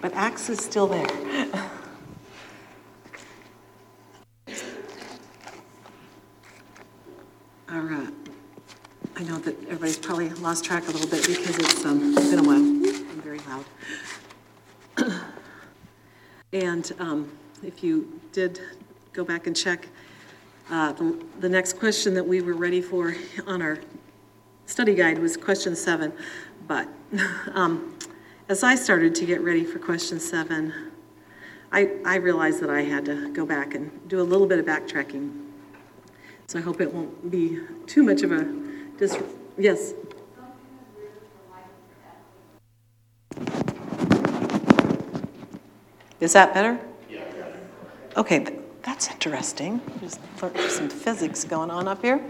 but Acts is still there. All right. I know that everybody's probably lost track a little bit because it's been a while. I'm very loud. And if you did go back and check, the next question that we were ready for on our study guide was question 7. But as I started to get ready for question 7, I realized that I had to go back and do a little bit of backtracking. So I hope it won't be too much of a yes. Is that better? Yeah. Okay, that's interesting. Just learned some physics going on up here.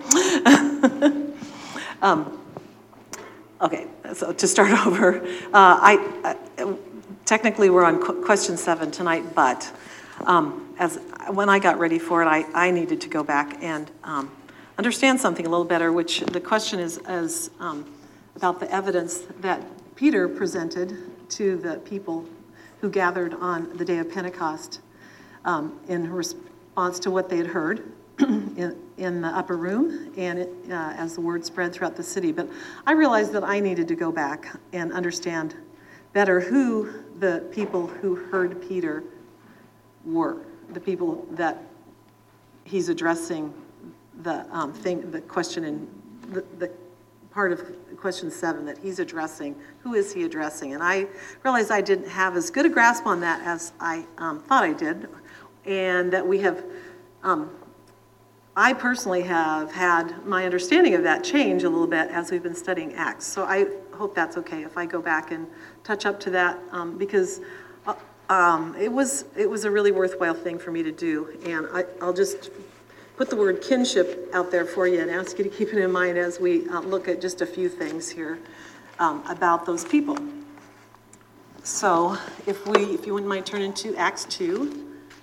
Okay, so to start over, technically we're on question 7 tonight, but when I got ready for it, I needed to go back and understand something a little better, which the question is about the evidence that Peter presented to the people who gathered on the day of Pentecost in response to what they had heard in the upper room and as the word spread throughout the city. But I realized that I needed to go back and understand better who the people who heard Peter were, the people that he's addressing the question in the part of question 7 that he's addressing. Who is he addressing? And I realized I didn't have as good a grasp on that as I thought I did, and that we have, I personally have had my understanding of that change a little bit as we've been studying Acts. So I hope that's okay if I go back and touch up to that, because it was a really worthwhile thing for me to do, and I'll just put the word kinship out there for you and ask you to keep it in mind as we look at just a few things here about those people. So if you wouldn't mind turning to Acts 2.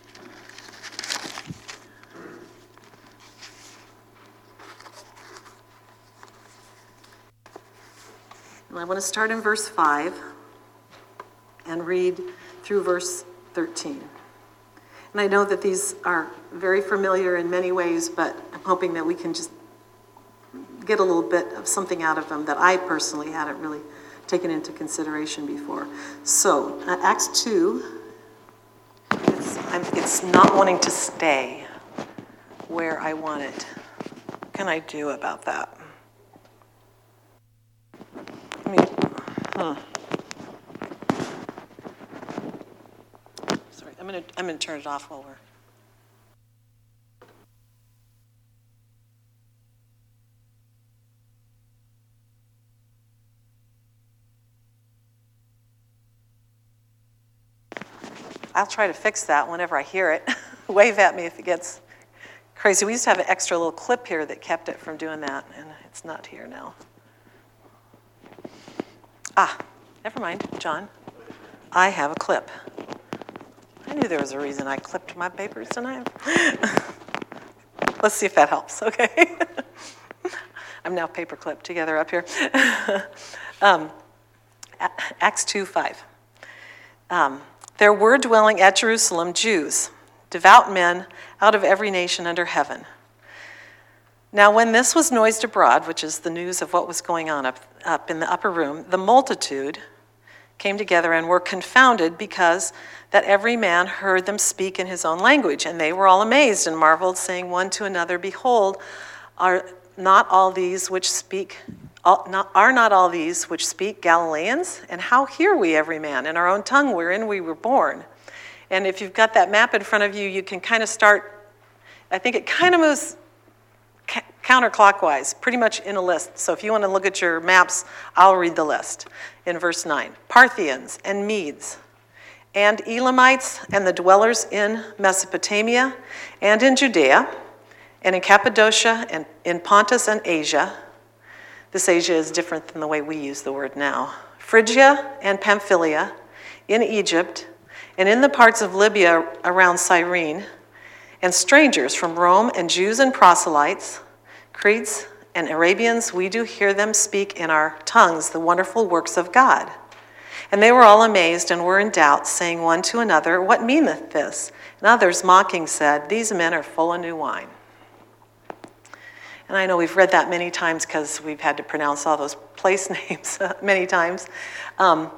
And I want to start in verse 5 and read through verse 13. And I know that these are very familiar in many ways, but I'm hoping that we can just get a little bit of something out of them that I personally hadn't really taken into consideration before. So, Acts 2, it's not wanting to stay where I want it. What can I do about that? Sorry, I'm gonna turn it off while we're. I'll try to fix that whenever I hear it. Wave at me if it gets crazy. We used to have an extra little clip here that kept it from doing that, and it's not here now. Never mind, John. I have a clip. I knew there was a reason I clipped my papers tonight. Let's see if that helps, okay? I'm now paper clipped together up here. Acts 2:5. There were dwelling at Jerusalem Jews, devout men out of every nation under heaven. Now when this was noised abroad, which is the news of what was going on up in the upper room, the multitude came together and were confounded because that every man heard them speak in his own language. And they were all amazed and marveled, saying one to another, Behold, are not all these which speak Galileans? And how hear we every man in our own tongue wherein we were born? And if you've got that map in front of you, you can kind of start, I think it kind of moves counterclockwise, pretty much in a list. So if you want to look at your maps, I'll read the list in verse 9. Parthians and Medes and Elamites and the dwellers in Mesopotamia and in Judea and in Cappadocia and in Pontus and Asia. This Asia is different than the way we use the word now. Phrygia and Pamphylia, in Egypt, and in the parts of Libya around Cyrene, and strangers from Rome and Jews and proselytes, Cretes and Arabians, we do hear them speak in our tongues the wonderful works of God. And they were all amazed and were in doubt, saying one to another, "What meaneth this?" And others, mocking, said, "These men are full of new wine." And I know we've read that many times because we've had to pronounce all those place names many times. And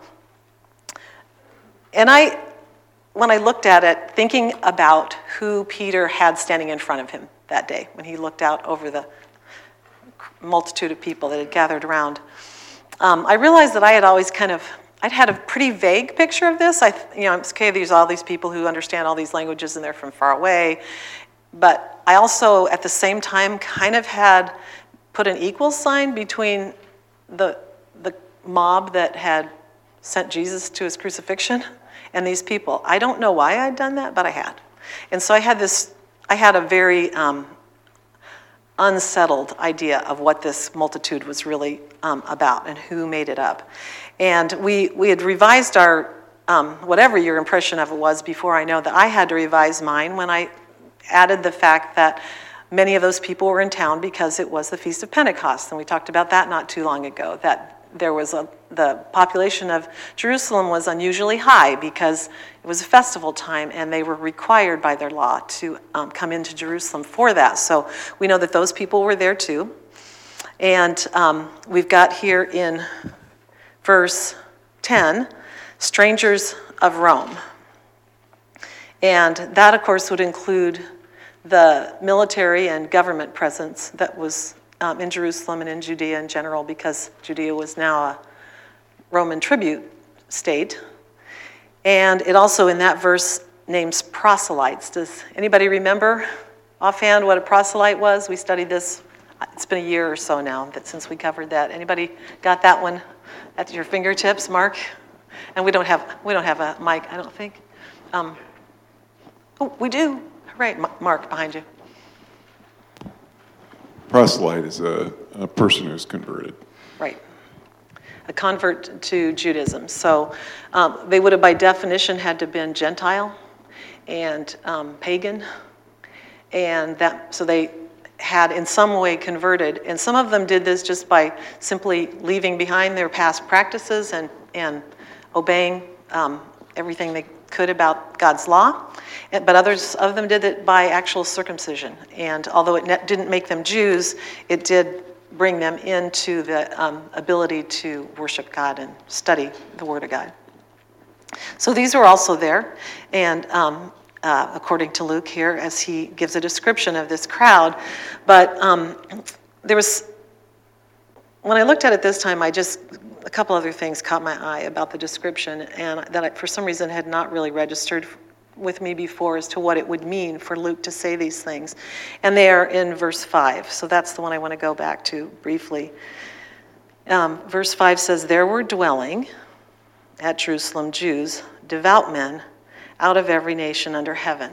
when I looked at it, thinking about who Peter had standing in front of him that day, when he looked out over the multitude of people that had gathered around, I realized that I had always I'd had a pretty vague picture of this. It's okay, there's all these people who understand all these languages and they're from far away. But I also, at the same time, kind of had put an equal sign between the mob that had sent Jesus to his crucifixion and these people. I don't know why I'd done that, but I had. And so I had a very unsettled idea of what this multitude was really about and who made it up. And we had revised our, whatever your impression of it was before, I know that I had to revise mine when I added the fact that many of those people were in town because it was the Feast of Pentecost. And we talked about that not too long ago, that there was the population of Jerusalem was unusually high because it was a festival time and they were required by their law to come into Jerusalem for that. So we know that those people were there too. And we've got here in verse 10, strangers of Rome. And that, of course, would include the military and government presence that was in Jerusalem and in Judea in general, because Judea was now a Roman tribute state. And it also, in that verse, names proselytes. Does anybody remember offhand what a proselyte was? We studied this. It's been a year or so now since we covered that. Anybody got that one at your fingertips, Mark? And we don't have a mic, I don't think. Oh, we do. Right, Mark, behind you. Proselyte is a person who's converted. Right. A convert to Judaism. So they would have, by definition, had to have been Gentile and pagan. And so they had in some way converted. And some of them did this just by simply leaving behind their past practices and obeying everything they could about God's law. But others of them did it by actual circumcision. And although it didn't make them Jews, it did bring them into the ability to worship God and study the Word of God. So these were also there. And according to Luke here, as he gives a description of this crowd. But there was, when I looked at it this time, a couple other things caught my eye about the description, and that I, for some reason, had not really registered with me before as to what it would mean for Luke to say these things. And they are in verse 5, so that's the one I want to go back to briefly. Verse 5 says, "There were dwelling at Jerusalem Jews, devout men, out of every nation under heaven."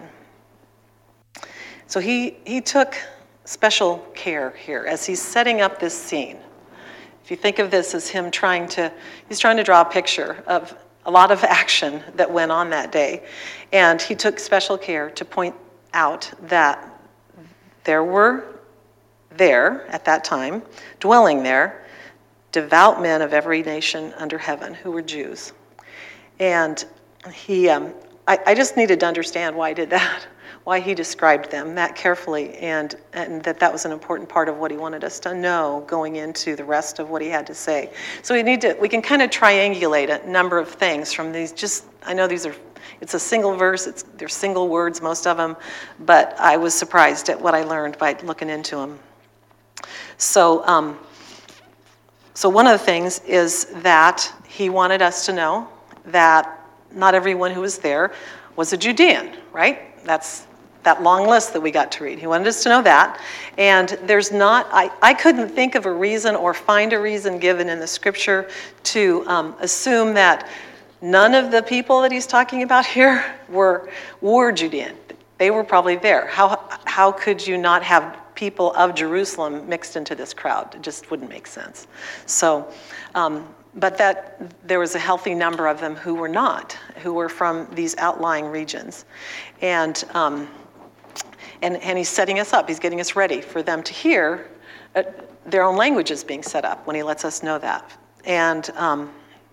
So he took special care here as he's setting up this scene. If you think of this as him he's trying to draw a picture of a lot of action that went on that day. And he took special care to point out that there were there, at that time, dwelling there, devout men of every nation under heaven who were Jews. And I just needed to understand why he did that, why he described them that carefully, and that was an important part of what he wanted us to know going into the rest of what he had to say. So we can kind of triangulate a number of things from these. I know it's a single verse, they're single words, most of them, but I was surprised at what I learned by looking into them. So one of the things is that he wanted us to know that not everyone who was there was a Judean, right? That's that long list that we got to read. He wanted us to know that. And I couldn't think of a reason or find a reason given in the scripture to assume that none of the people that he's talking about here were Judean. They were probably there. How could you not have people of Jerusalem mixed into this crowd? It just wouldn't make sense. So, but that there was a healthy number of them who were not, who were from these outlying regions. And he's setting us up. He's getting us ready for them to hear their own languages being set up when he lets us know that. And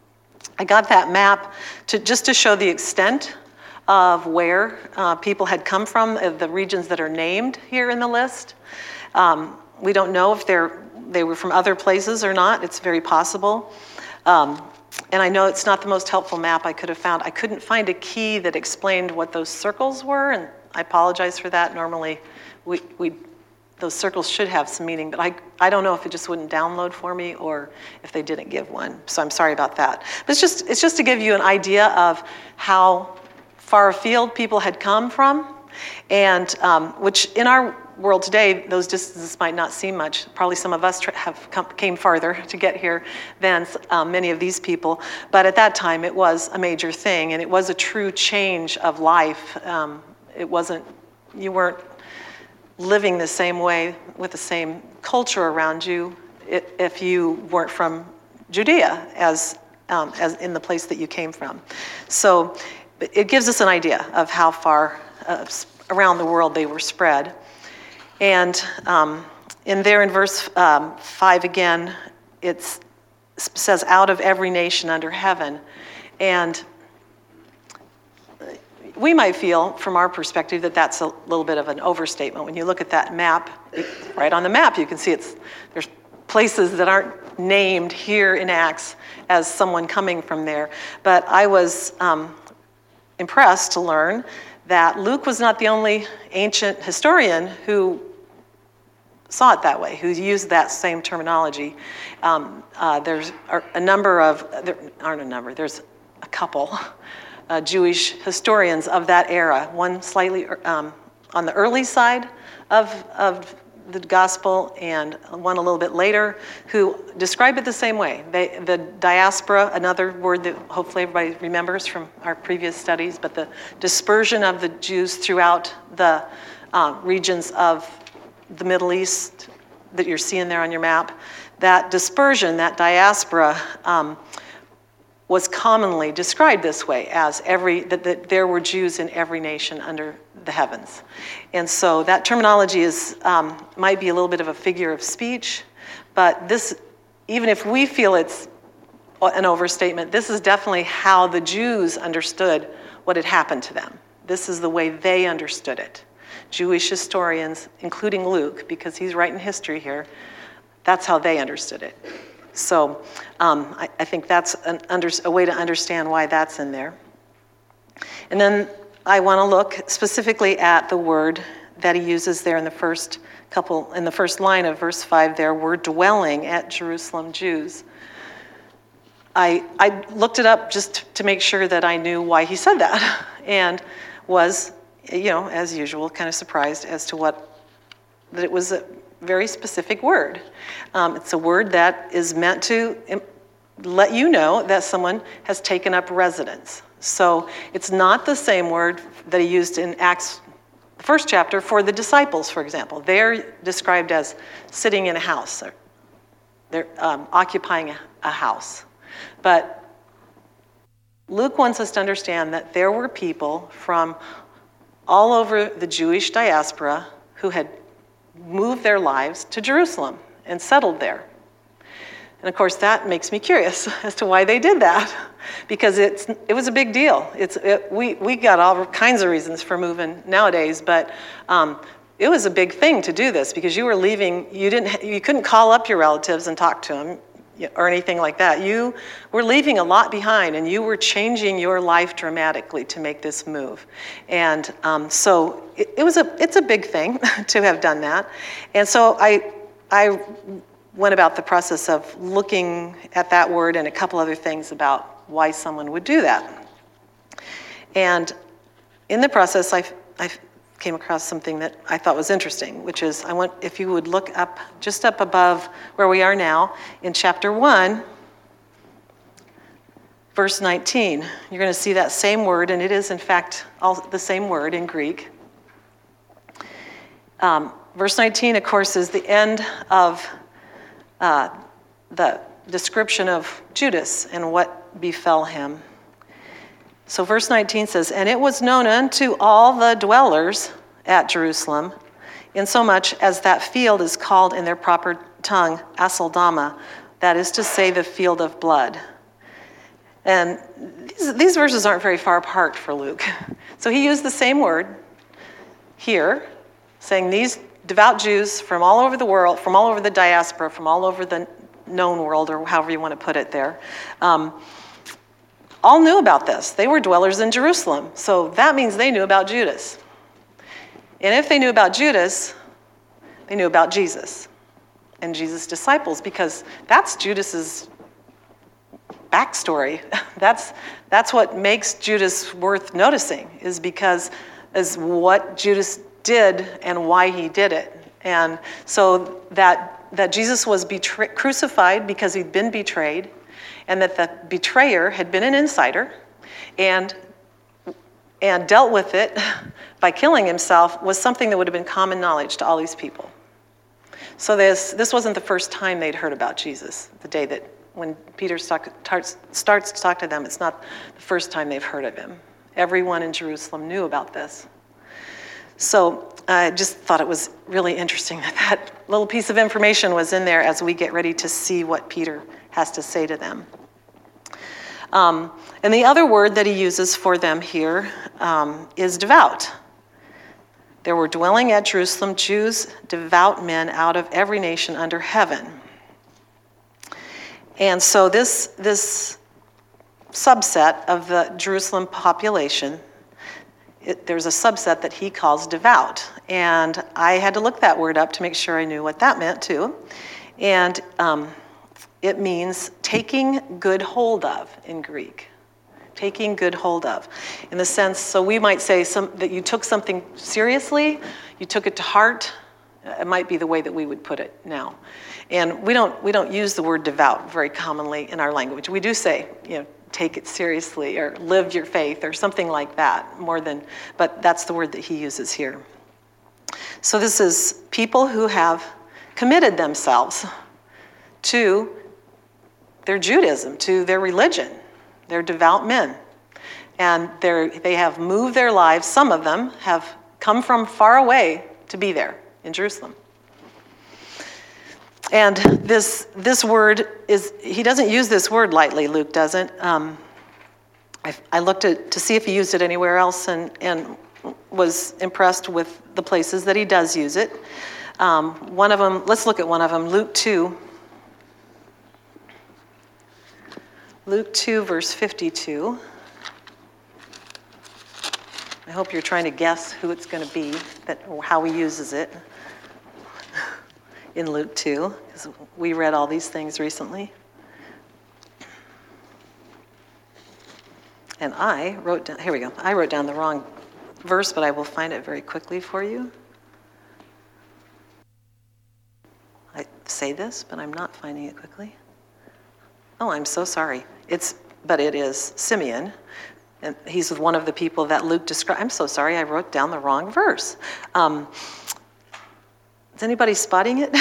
I got that map just to show the extent of where people had come from, the regions that are named here in the list. We don't know if they were from other places or not. It's very possible. And I know it's not the most helpful map I could have found. I couldn't find a key that explained what those circles were, and I apologize for that. Normally, those circles should have some meaning, but I don't know if it just wouldn't download for me or if they didn't give one. So I'm sorry about that. But it's just to give you an idea of how far afield people had come from, and which in our world today, those distances might not seem much. Probably some of us came farther to get here than many of these people. But at that time, it was a major thing, and it was a true change of life. You weren't living the same way with the same culture around you if you weren't from Judea as in the place that you came from. So it gives us an idea of how far around the world they were spread. And in verse 5 again, it says, out of every nation under heaven. And we might feel, from our perspective, that that's a little bit of an overstatement. When you look at that map, right on the map, you can see there's places that aren't named here in Acts as someone coming from there. But I was impressed to learn that Luke was not the only ancient historian who saw it that way, who used that same terminology. There's a couple Jewish historians of that era, one slightly on the early side of the gospel and one a little bit later, who describe it the same way. The diaspora, another word that hopefully everybody remembers from our previous studies, but the dispersion of the Jews throughout the regions of the Middle East that you're seeing there on your map, that dispersion, that diaspora, was commonly described this way as that there were Jews in every nation under the heavens. And so that terminology might be a little bit of a figure of speech, but this, even if we feel it's an overstatement, this is definitely how the Jews understood what had happened to them. This is the way they understood it. Jewish historians, including Luke, because he's writing history here, that's how they understood it. So I think that's a way to understand why that's in there. And then I want to look specifically at the word that he uses there in the first line of verse 5 there, we're dwelling at Jerusalem Jews. I looked it up just to make sure that I knew why he said that, and was, as usual, kind of surprised as to that it was a very specific word. It's a word that is meant to let you know that someone has taken up residence. So it's not the same word that he used in Acts, the first chapter, for the disciples, for example. They're described as sitting in a house. They're occupying a house. But Luke wants us to understand that there were people from all over the Jewish diaspora who had moved their lives to Jerusalem and settled there. And of course, that makes me curious as to why they did that, because it was a big deal. We got all kinds of reasons for moving nowadays, but it was a big thing to do this because you were leaving. You couldn't call up your relatives and talk to them or anything like that. You were leaving a lot behind, and you were changing your life dramatically to make this move. And so it's a big thing to have done that. And so I went about the process of looking at that word and a couple other things about why someone would do that. And in the process, I came across something that I thought was interesting, which is if you would look up, just up above where we are now, in chapter 1, verse 19, you're going to see that same word, and it is, in fact, the same word in Greek. Verse 19, of course, is the end of the description of Judas and what befell him. So verse 19 says, and it was known unto all the dwellers at Jerusalem, insomuch as that field is called in their proper tongue Aceldama, that is to say, the field of blood. And these verses aren't very far apart for Luke. So he used the same word here, saying these devout Jews from all over the world, from all over the diaspora, from all over the known world, or however you want to put it there, all knew about this. They were dwellers in Jerusalem. So that means they knew about Judas. And if they knew about Judas, they knew about Jesus and Jesus' disciples, because that's Judas's backstory. That's what makes Judas worth noticing, is because is what Judas did and why he did it. And so that Jesus was crucified because he'd been betrayed, and that the betrayer had been an insider and dealt with it by killing himself, was something that would have been common knowledge to all these people. So this wasn't the first time they'd heard about Jesus. The day that when Peter starts to talk to them, it's not the first time they've heard of him. Everyone in Jerusalem knew about this. So I just thought it was really interesting that little piece of information was in there as we get ready to see what Peter has to say to them. And the other word that he uses for them here is devout. There were dwelling at Jerusalem Jews, devout men out of every nation under heaven. And so this subset of the Jerusalem population, there's a subset that he calls devout. And I had to look that word up to make sure I knew what that meant too. And it means taking good hold of in Greek. Taking good hold of. In the sense, so we might say that you took something seriously, you took it to heart. It might be the way that we would put it now. And we don't use the word devout very commonly in our language. We do say, take it seriously or live your faith or something like that but that's the word that he uses here. So this is people who have committed themselves to their Judaism, to their religion. They're devout men. And they have moved their lives. Some of them have come from far away to be there in Jerusalem. And this word he doesn't use this word lightly, Luke doesn't. I looked to see if he used it anywhere else and was impressed with the places that he does use it. One of them, let's look at one of them, Luke 2. Luke 2, verse 52. I hope you're trying to guess who it's going to be, or how he uses it in Luke 2, because we read all these things recently. And I wrote down the wrong verse, but I will find it very quickly for you. I say this, but I'm not finding it quickly. Oh, I'm so sorry. But it is Simeon, and he's one of the people that Luke described. I'm so sorry, I wrote down the wrong verse. Is anybody spotting it?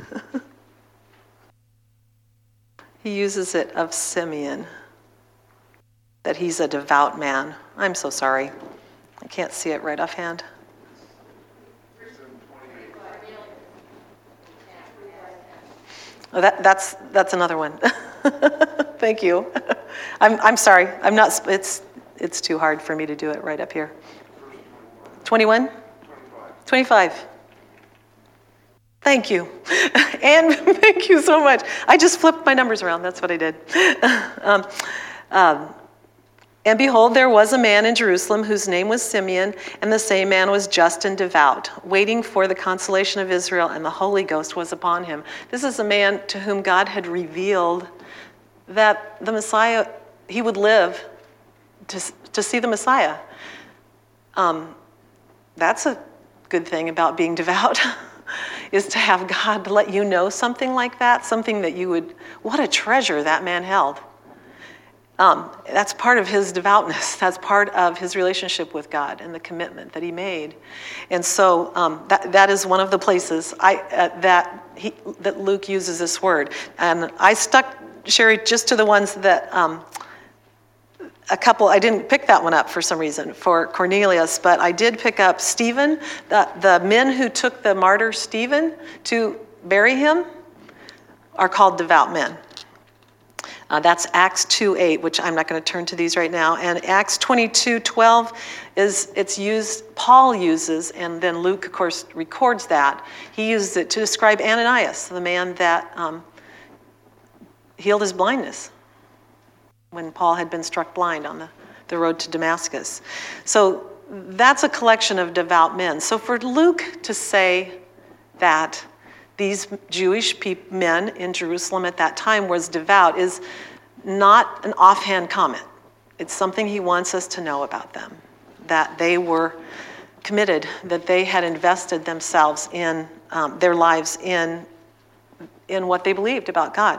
He uses it of Simeon, that he's a devout man. I'm so sorry. I can't see it right offhand. Oh, that's another one. Thank you. I'm sorry. I'm not. It's too hard for me to do it right up here. 21? 25. Thank you. And thank you so much. I just flipped my numbers around. That's what I did. And behold, there was a man in Jerusalem whose name was Simeon, and the same man was just and devout, waiting for the consolation of Israel, and the Holy Ghost was upon him. This is a man to whom God had revealed that the Messiah, he would live to see the Messiah. That's a good thing about being devout, is to have God let you know something like that, something that what a treasure that man held. That's part of his devoutness. That's part of his relationship with God and the commitment that he made. And so that is one of the places that Luke uses this word. And I stuck, Sherry, just to the ones that I didn't pick that one up for some reason, for Cornelius, but I did pick up Stephen. The men who took the martyr Stephen to bury him are called devout men. That's Acts 2:8, which I'm not going to turn to these right now, and Acts 22:12 Paul uses, and then Luke, of course, records that. He uses it to describe Ananias, the man that healed his blindness when Paul had been struck blind on the road to Damascus. So that's a collection of devout men. So for Luke to say that these Jewish men in Jerusalem at that time was devout is not an offhand comment. It's something he wants us to know about them, that they were committed, that they had invested themselves in their lives in what they believed about God.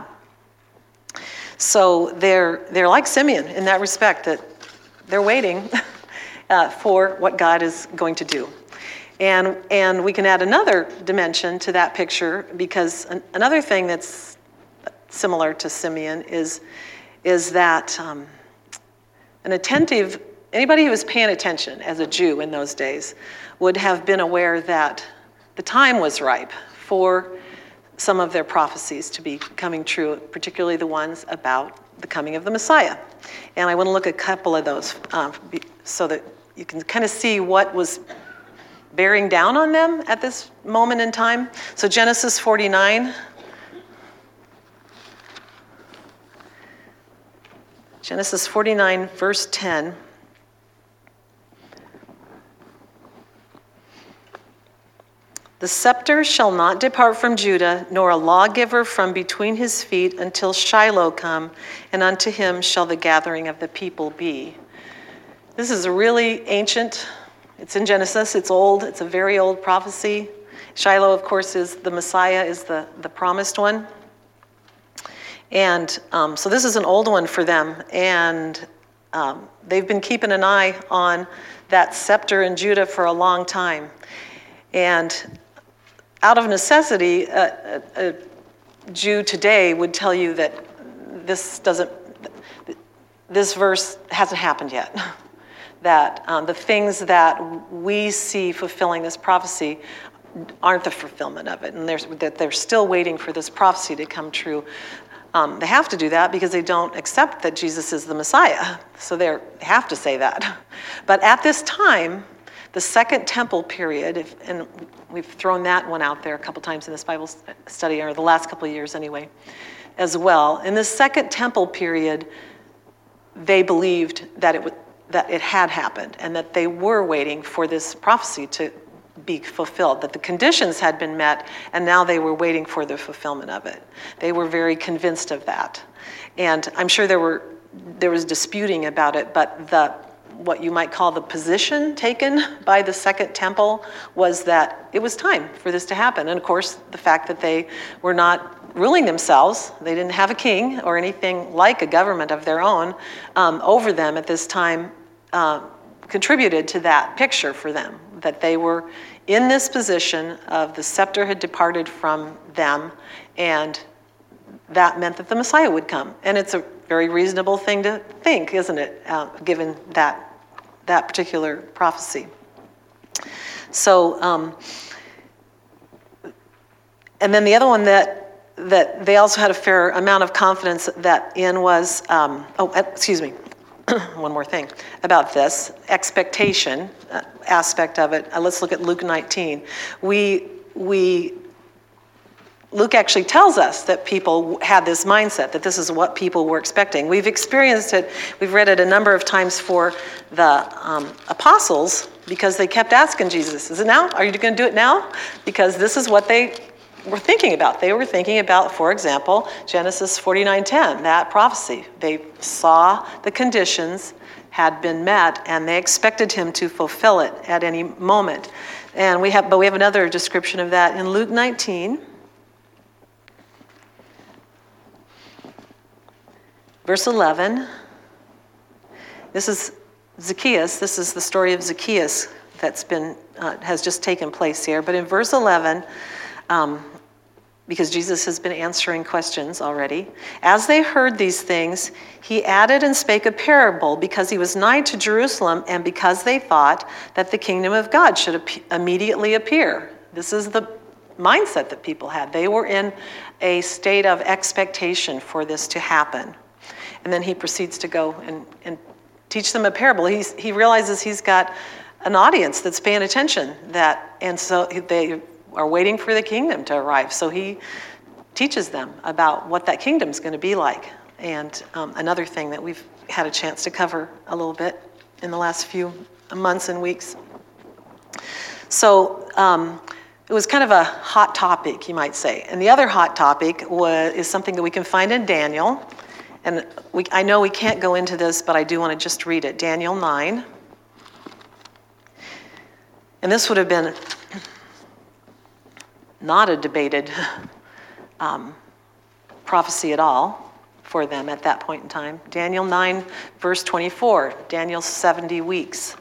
So they're like Simeon in that respect, that they're waiting for what God is going to do. And we can add another dimension to that picture, because another thing that's similar to Simeon is that anybody who was paying attention as a Jew in those days would have been aware that the time was ripe for some of their prophecies to be coming true, particularly the ones about the coming of the Messiah. And I want to look at a couple of those so that you can kind of see what was bearing down on them at this moment in time. So Genesis 49. Genesis 49, verse 10. The scepter shall not depart from Judah, nor a lawgiver from between his feet until Shiloh come, and unto him shall the gathering of the people be. This is a really ancient, it's in Genesis, it's old, it's a very old prophecy. Shiloh, of course, is the Messiah, is the promised one. And so this is an old one for them, and they've been keeping an eye on that scepter in Judah for a long time. And out of necessity, a Jew today would tell you that this verse hasn't happened yet. That the things that we see fulfilling this prophecy aren't the fulfillment of it, and that they're still waiting for this prophecy to come true. They have to do that because they don't accept that Jesus is the Messiah, so they have to say that. But at this time, the Second Temple period, and we've thrown that one out there a couple times in this Bible study, or the last couple of years anyway, as well. In the Second Temple period, they believed that it had happened, and that they were waiting for this prophecy to be fulfilled, that the conditions had been met, and now they were waiting for the fulfillment of it. They were very convinced of that. And I'm sure there was disputing about it, but what you might call the position taken by the Second Temple was that it was time for this to happen. And of course, the fact that they were not ruling themselves, they didn't have a king or anything like a government of their own over them at this time, contributed to that picture for them, that they were in this position of the scepter had departed from them, and that meant that the Messiah would come. And it's a very reasonable thing to think, isn't it, given that particular prophecy. So, and then the other one that they also had a fair amount of confidence that in was, one more thing about this expectation aspect of it. Let's look at Luke 19. Luke actually tells us that people had this mindset, that this is what people were expecting. We've experienced it, we've read it a number of times for the apostles, because they kept asking Jesus, is it now? Are you going to do it now? Because this is what they were thinking about. They were thinking about, for example, Genesis 49:10, that prophecy. They saw the conditions had been met, and they expected him to fulfill it at any moment. And we have another description of that in Luke 19. Verse 11, this is Zacchaeus. This is the story of Zacchaeus that's has just taken place here. But in verse 11, because Jesus has been answering questions already, as they heard these things, he added and spake a parable, because he was nigh to Jerusalem, and because they thought that the kingdom of God should immediately appear. This is the mindset that people had. They were in a state of expectation for this to happen. And then he proceeds to go and teach them a parable. He realizes he's got an audience that's paying attention, and so they are waiting for the kingdom to arrive. So he teaches them about what that kingdom's going to be like. And another thing that we've had a chance to cover a little bit in the last few months and weeks. So it was kind of a hot topic, you might say. And the other hot topic is something that we can find in Daniel. And I know we can't go into this, but I do want to just read it. Daniel 9. And this would have been not a debated prophecy at all for them at that point in time. Daniel 9, verse 24, Daniel's 70 weeks.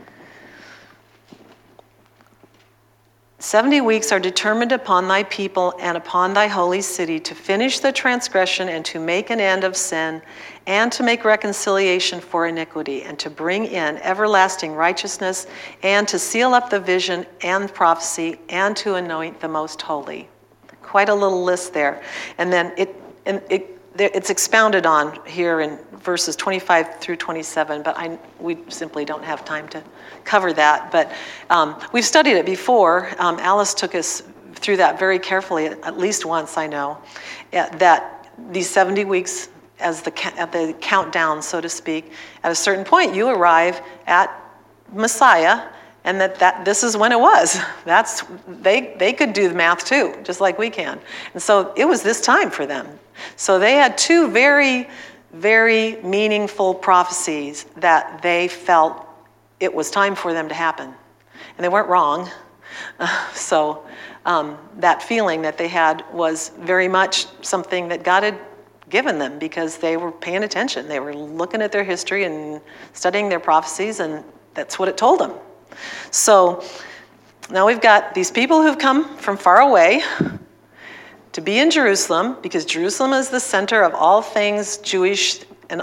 70 weeks are determined upon thy people and upon thy holy city to finish the transgression and to make an end of sin and to make reconciliation for iniquity and to bring in everlasting righteousness and to seal up the vision and prophecy and to anoint the most holy. Quite a little list there. And then it's expounded on here in verses 25 through 27, but we simply don't have time to cover that. But we've studied it before. Alice took us through that very carefully, at least once, I know, that these 70 weeks at the countdown, so to speak, at a certain point, you arrive at Messiah, and that this is when it was. They could do the math too, just like we can. And so it was this time for them. So they had two very, very meaningful prophecies that they felt it was time for them to happen. And they weren't wrong. So that feeling that they had was very much something that God had given them because they were paying attention. They were looking at their history and studying their prophecies, and that's what it told them. So now we've got these people who've come from far away to be in Jerusalem, because Jerusalem is the center of all things Jewish and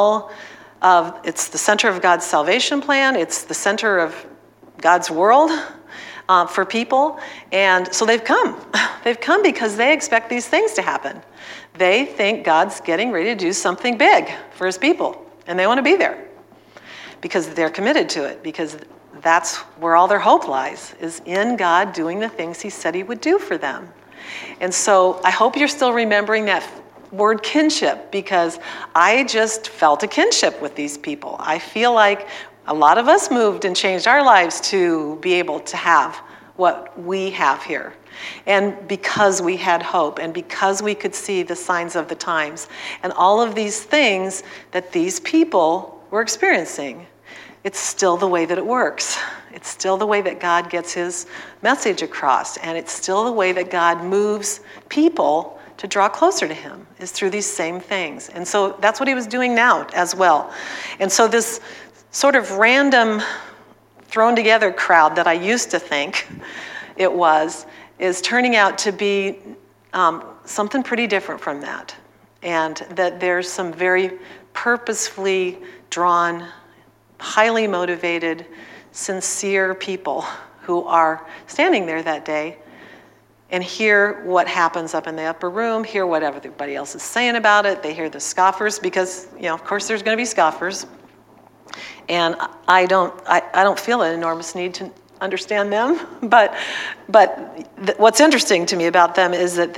it's the center of God's salvation plan. It's the center of God's world for people. And so they've come. They've come because they expect these things to happen. They think God's getting ready to do something big for his people, and they want to be there because they're committed to it, because that's where all their hope lies, is in God doing the things he said he would do for them. And so I hope you're still remembering that word kinship, because I just felt a kinship with these people. I feel like a lot of us moved and changed our lives to be able to have what we have here. And because we had hope, and because we could see the signs of the times, and all of these things that these people were experiencing, it's still the way that it works. It's still the way that God gets his message across, and it's still the way that God moves people to draw closer to him, is through these same things. And so that's what he was doing now as well. And so this sort of random thrown together crowd that I used to think it was, is turning out to be something pretty different from that. And that there's some very purposefully drawn, highly motivated, sincere people who are standing there that day and hear what happens up in the upper room, hear what everybody else is saying about it. They hear the scoffers, because, of course there's going to be scoffers. And I don't feel an enormous need to understand them, but what's interesting to me about them is that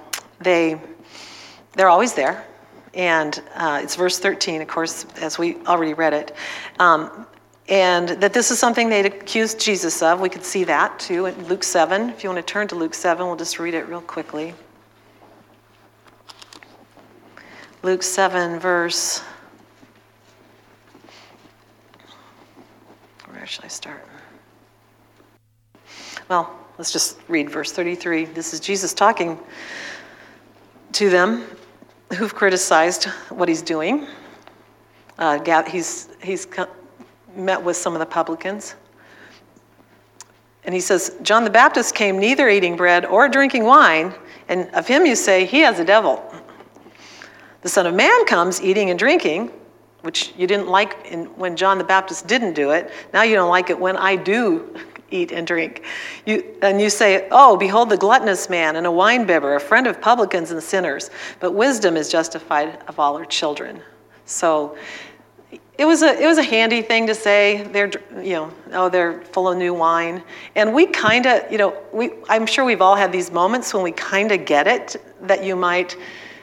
they're always there. And it's verse 13, of course, as we already read it. And that this is something they'd accused Jesus of. We could see that too in Luke 7. If you want to turn to Luke 7, we'll just read it real quickly. Luke 7, verse... Where should I start? Well, let's just read verse 33. This is Jesus talking to them who've criticized what he's doing. He's met with some of the publicans. And he says, John the Baptist came neither eating bread or drinking wine, and of him you say, he has a devil. The Son of Man comes eating and drinking, which you didn't like when John the Baptist didn't do it. Now you don't like it when I do eat and drink. And you say, oh, behold the gluttonous man and a winebibber, a friend of publicans and sinners. But wisdom is justified of all her children. So it was a handy thing to say. They're full of new wine. And we kind of, I'm sure we've all had these moments when we kind of get it, that you might,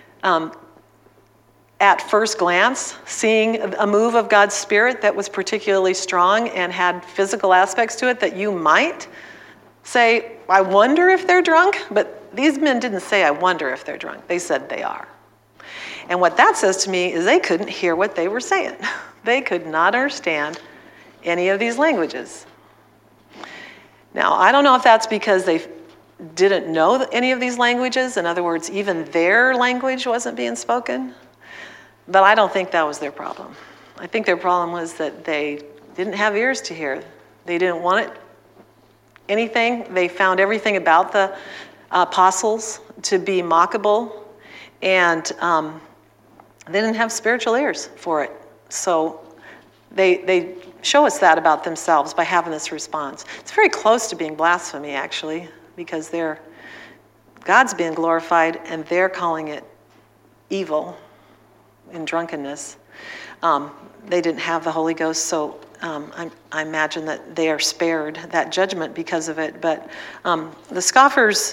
at first glance, seeing a move of God's Spirit that was particularly strong and had physical aspects to it, that you might say, I wonder if they're drunk. But these men didn't say, I wonder if they're drunk. They said they are. And what that says to me is they couldn't hear what they were saying. They could not understand any of these languages. Now, I don't know if that's because they didn't know any of these languages. In other words, even their language wasn't being spoken. But I don't think that was their problem. I think their problem was that they didn't have ears to hear. They didn't want anything. They found everything about the apostles to be mockable. And they didn't have spiritual ears for it. So they show us that about themselves by having this response. It's very close to being blasphemy, actually, because God's being glorified and they're calling it evil in drunkenness. They didn't have the Holy Ghost, so I imagine that they are spared that judgment because of it. But the scoffers,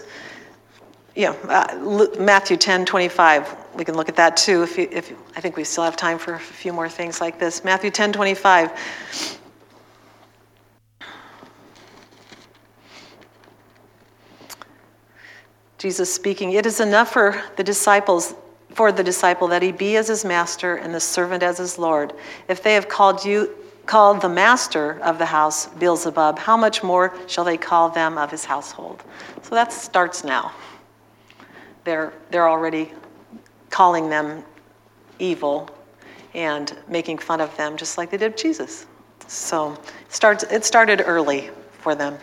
Matthew 10:25, we can look at that too. If I think we still have time for a few more things like this. Matthew 10:25. Jesus speaking, it is enough for the disciple that he be as his master and the servant as his Lord. If they have called the master of the house Beelzebub, how much more shall they call them of his household? So that starts now. They're already calling them evil and making fun of them just like they did Jesus. So it started early for them.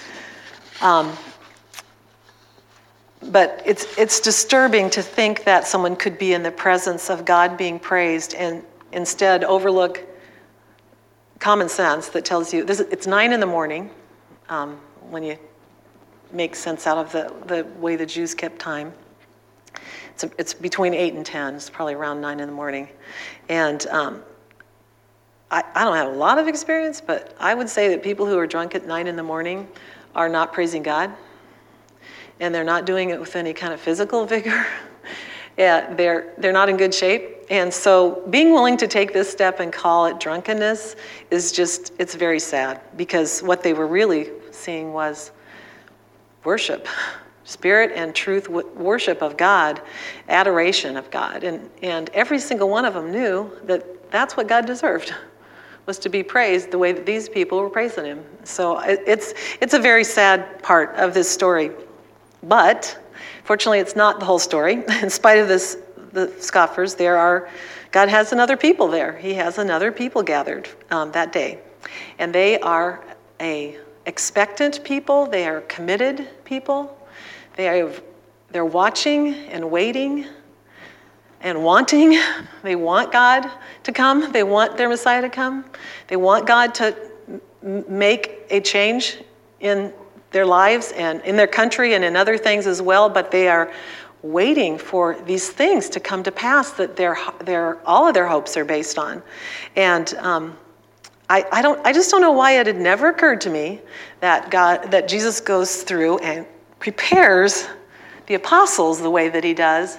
But it's disturbing to think that someone could be in the presence of God being praised and instead overlook common sense that tells you it's 9 a.m. When you make sense out of the way the Jews kept time. It's between 8 and 10. It's probably around 9 a.m. And I don't have a lot of experience, but I would say that people who are drunk at 9 a.m. are not praising God. And they're not doing it with any kind of physical vigor. Yeah, they're not in good shape. And so being willing to take this step and call it drunkenness is it's very sad, because what they were really seeing was worship, spirit and truth worship of God, adoration of God. And every single one of them knew that that's what God deserved, was to be praised the way that these people were praising him. So it's a very sad part of this story. But fortunately, it's not the whole story. In spite of the scoffers, God has another people there. He has another people gathered that day. And they are a expectant people. They are committed people. They're watching and waiting and wanting. They want God to come. They want their Messiah to come. They want God to make a change in their lives and in their country and in other things as well, but they are waiting for these things to come to pass that all of their hopes are based on. And I just don't know why it had never occurred to me that Jesus goes through and prepares the apostles the way that he does.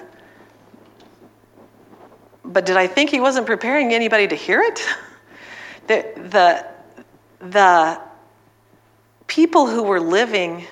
But did I think he wasn't preparing anybody to hear it? The people who were living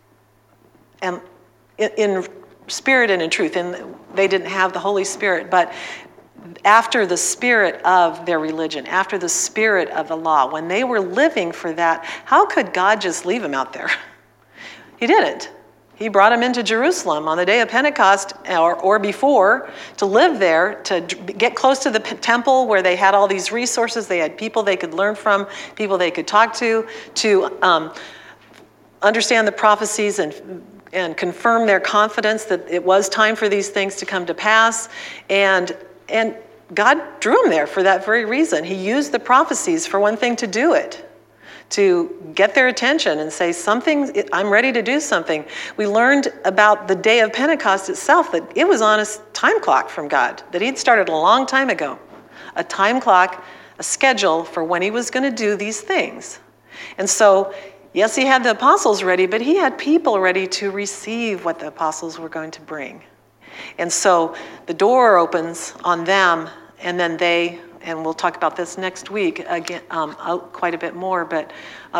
in spirit and in truth, and they didn't have the Holy Spirit, but after the spirit of their religion, after the spirit of the law, when they were living for that, how could God just leave them out there? He didn't. He brought them into Jerusalem on the day of Pentecost or before to live there, to get close to the temple where they had all these resources. They had people they could learn from, people they could talk to understand the prophecies and confirm their confidence that it was time for these things to come to pass. And God drew them there for that very reason. He used the prophecies for one thing to do it, to get their attention and say, I'm ready to do something. We learned about the day of Pentecost itself, that it was on a time clock from God, that he'd started a long time ago. a time clock, a schedule for when he was going to do these things. And so, yes, he had the apostles ready, but he had people ready to receive what the apostles were going to bring. And so the door opens on them, and then they, and we'll talk about this next week again, quite a bit more, but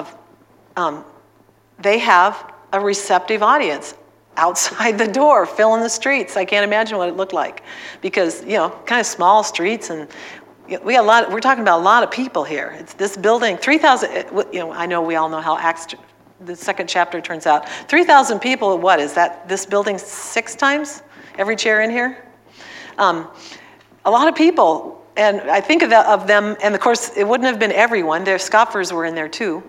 they have a receptive audience outside the door, filling the streets. I can't imagine what it looked like, because kind of small streets, and we got we're talking about a lot of people here. It's this building, 3,000. I know we all know how Acts, the second chapter, turns out. 3,000 people. What is that? This building 6 times every chair in here. A lot of people, and I think of them, and of course it wouldn't have been everyone. Their scoffers were in there too.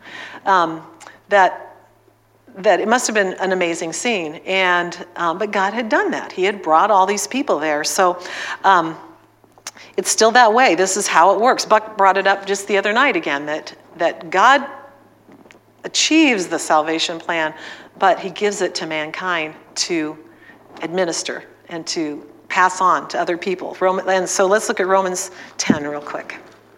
That it must have been an amazing scene, and but God had done that. He had brought all these people there. So it's still that way. This is how it works. Buck brought it up just the other night again, that God achieves the salvation plan, but he gives it to mankind to administer and to pass on to other people. And so let's look at Romans 10 real quick.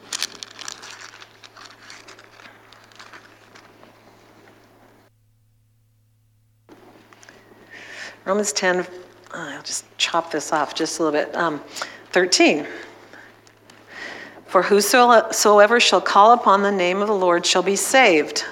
Romans 10, I'll just chop this off just a little bit. 13. For whosoever shall call upon the name of the Lord shall be saved.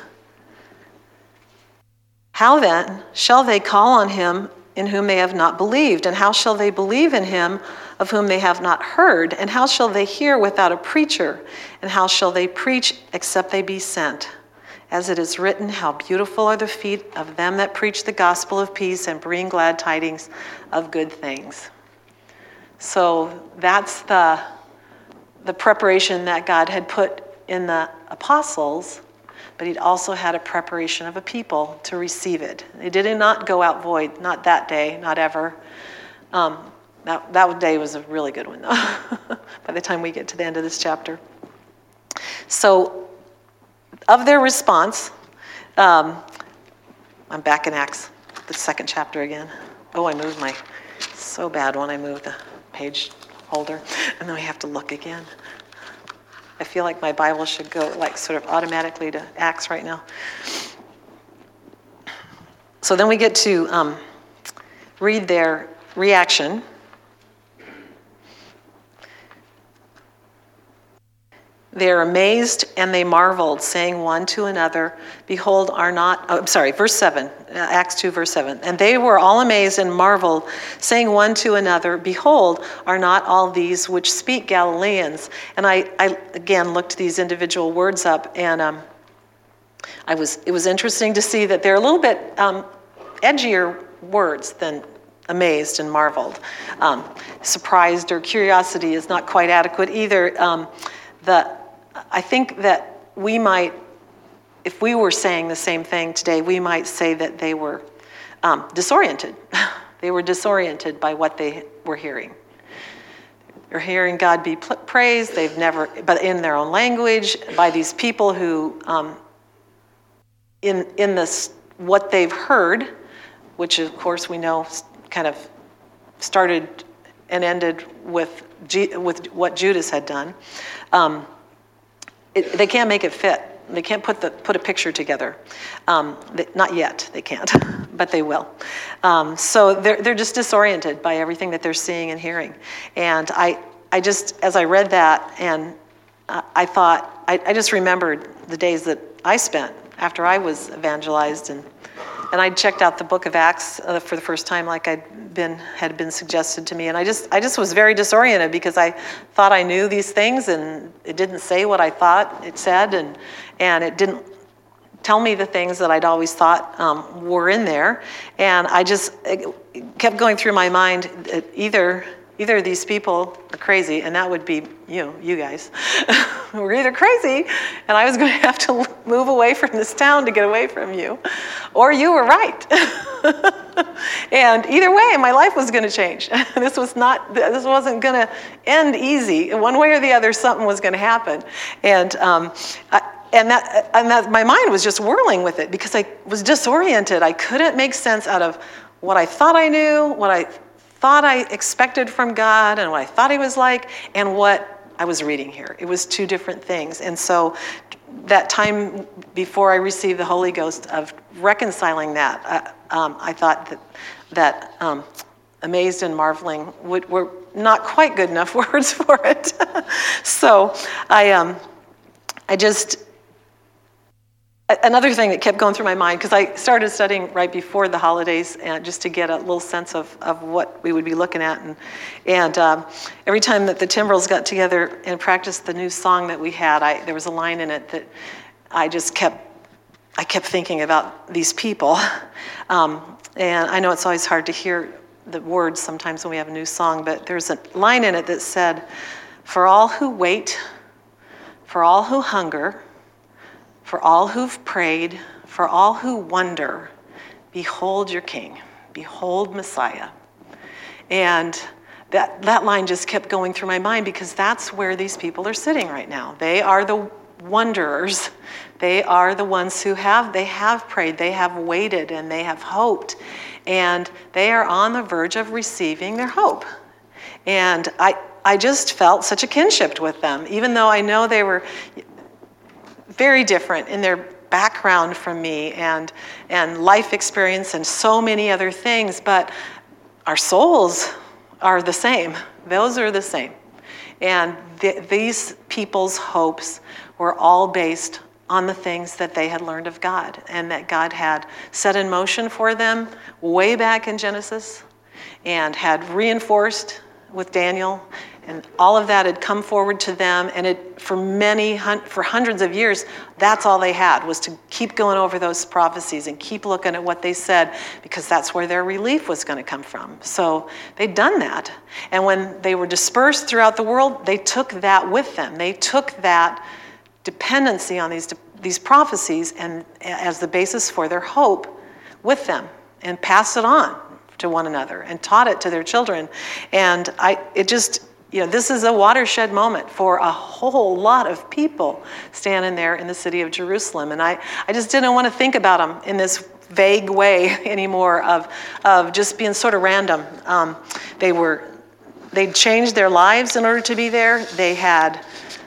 How then shall they call on him in whom they have not believed? And how shall they believe in him of whom they have not heard? And how shall they hear without a preacher? And how shall they preach except they be sent? As it is written, how beautiful are the feet of them that preach the gospel of peace and bring glad tidings of good things. So that's the preparation that God had put in the apostles, but he'd also had a preparation of a people to receive it. It did not go out void, not that day, not ever. That day was a really good one, though, by the time we get to the end of this chapter. So, of their response, I'm back in Acts, the second chapter again. Oh, I moved so bad when I moved the page holder, and then we have to look again. I feel like my Bible should go sort of automatically to Acts right now. So then we get to read their reaction. They are amazed and they marveled, saying one to another, behold, verse 7, Acts 2, verse 7. And they were all amazed and marveled, saying one to another, behold, are not all these which speak Galileans? And I again looked these individual words up, and it was interesting to see that they're a little bit edgier words than amazed and marveled. Surprised or curiosity is not quite adequate either. I think that we might, if we were saying the same thing today, we might say that they were disoriented. They were disoriented by what they were hearing. They're hearing God be praised. They've never, but in their own language, by these people who, in this what they've heard, which of course we know kind of started and ended with what Judas had done. They can't make it fit. They can't put a picture together. Not yet, they can't, but they will. So they're just disoriented by everything that they're seeing and hearing. And I just, as I read that, and I thought, I just remembered the days that I spent after I was evangelized, and I checked out the book of Acts for the first time, like had been suggested to me, and I just was very disoriented because I thought I knew these things, and it didn't say what I thought it said, and it didn't tell me the things that I'd always thought were in there, and it kept going through my mind that either these people are crazy, and that would be you guys. We're either crazy, and I was going to have to move away from this town to get away from you, or you were right. And either way, my life was going to change. This wasn't going to end easy. One way or the other, something was going to happen, and my mind was just whirling with it because I was disoriented. I couldn't make sense out of what I thought I knew, what I thought I expected from God, and what I thought he was like, and what I was reading here. It was two different things. And so that time before I received the Holy Ghost of reconciling that, I thought that amazed and marveling were not quite good enough words for it. So another thing that kept going through my mind, because I started studying right before the holidays, and just to get a little sense of what we would be looking at. And every time that the Timbrels got together and practiced the new song that we had, there was a line in it that I kept thinking about these people. And I know it's always hard to hear the words sometimes when we have a new song, but there's a line in it that said, "For all who wait, for all who hunger, for all who've prayed, for all who wonder, behold your King, behold Messiah." And that line just kept going through my mind, because that's where these people are sitting right now. They are the wanderers. They are the ones who have prayed, they have waited, and they have hoped. And they are on the verge of receiving their hope. And I just felt such a kinship with them, even though I know they were very different in their background from me and life experience and so many other things, but our souls are the same. Those are the same. And these people's hopes were all based on the things that they had learned of God, and that God had set in motion for them way back in Genesis, and had reinforced with Daniel. And all of that had come forward to them, and for hundreds of years, that's all they had, was to keep going over those prophecies and keep looking at what they said, because that's where their relief was going to come from. So they'd done that. And when they were dispersed throughout the world, they took that with them. They took that dependency on these prophecies and as the basis for their hope with them, and passed it on to one another and taught it to their children. And this is a watershed moment for a whole lot of people standing there in the city of Jerusalem. And I just didn't want to think about them in this vague way anymore of just being sort of random. They'd changed their lives in order to be there. They had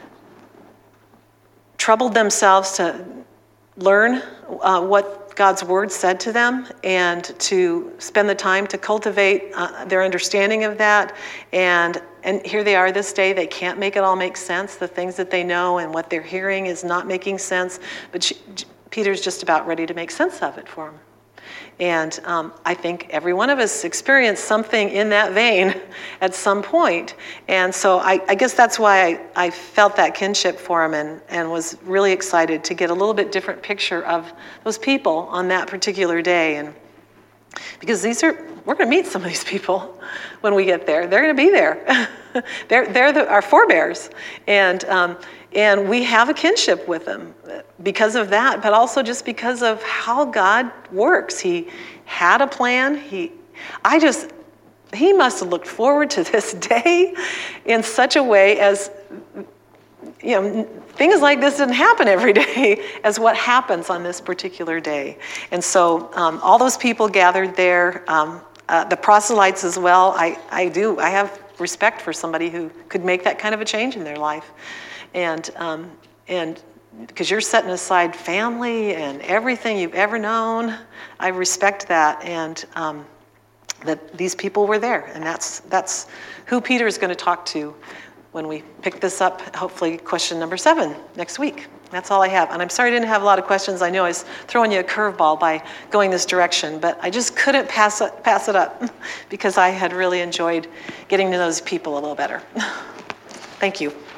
troubled themselves to learn what God's word said to them, and to spend the time to cultivate their understanding of that. And here they are this day. They can't make it all make sense. The things that they know and what they're hearing is not making sense. But Peter's just about ready to make sense of it for them. And I think every one of us experienced something in that vein at some point. And so I guess that's why I felt that kinship for him, and was really excited to get a little bit different picture of those people on that particular day. And because we're going to meet some of these people when we get there. They're going to be there. they're our forebears. And we have a kinship with them because of that, but also just because of how God works. He had a plan. He must have looked forward to this day in such a way as, things like this didn't happen every day as what happens on this particular day. And so all those people gathered there, the proselytes as well. I have respect for somebody who could make that kind of a change in their life. And because you're setting aside family and everything you've ever known, I respect that, and that these people were there, and that's who Peter is going to talk to when we pick this up. Hopefully, question number 7 next week. That's all I have, and I'm sorry I didn't have a lot of questions. I know I was throwing you a curveball by going this direction, but I just couldn't pass it up because I had really enjoyed getting to know those people a little better. Thank you.